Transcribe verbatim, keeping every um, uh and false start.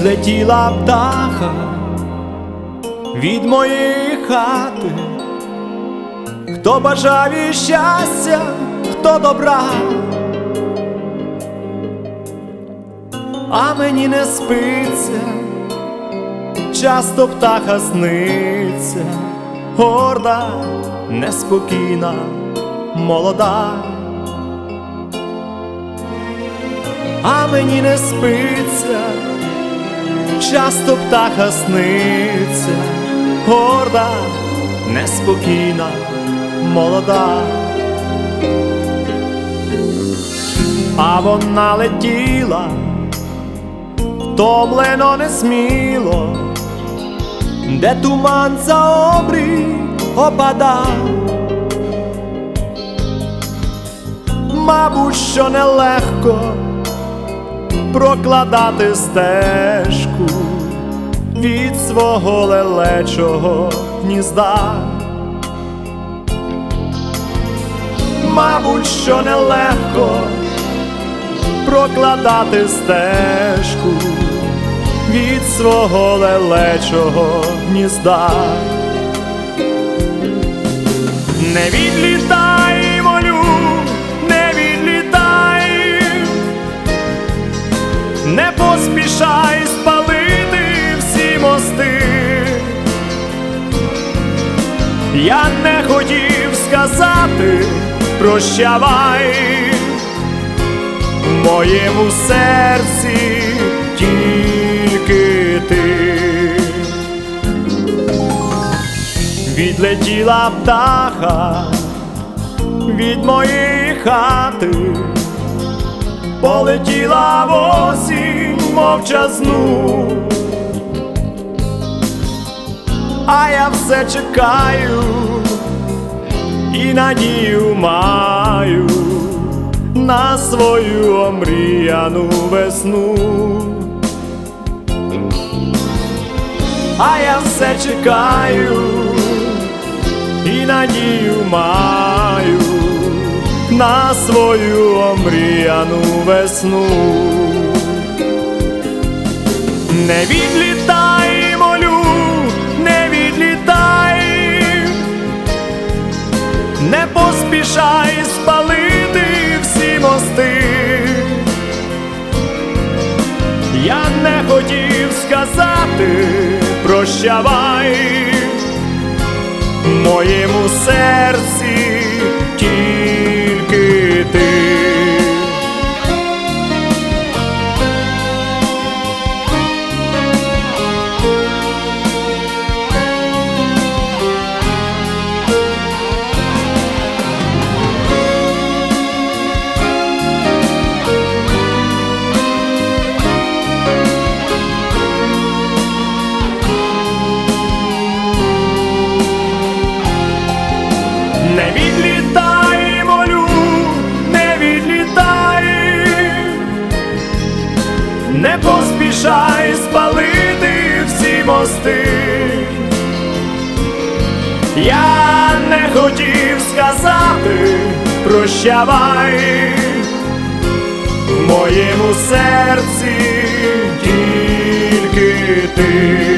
Відлетіла птаха від моєї хати. Хто бажав їй щастя, хто добра, а мені не спиться, часто птаха сниться, горда, неспокійна, молода. А мені не спиться, часто птаха сниться, горда, неспокійна, молода. А вона летіла втомлено, несміло, де туман за обрій опадав. Мабуть, що нелегко прокладати стежку від свого лелечого гнізда. Мабуть, що нелегко прокладати стежку від свого лелечого гнізда. Не відлітай, молю, не відлітай, не поспішай спалити всі мости. Я не хотів сказати прощавай, в моєму серці тільки ти. Відлетіла птаха від моєї хати, полетіла в осінь мовчазну, а я все чекаю і надію маю на свою омріяну весну. А я все чекаю і надію маю на свою омріяну весну. Не відлітай, молю, не відлітай, не поспішай спалити всі мости. Я не хотів сказати прощавай, в моєму серці тільки ти. Не відлітай, молю, не відлітай, не поспішай спалити всі мости. Я не хотів сказати прощавай, в моєму серці тільки ти.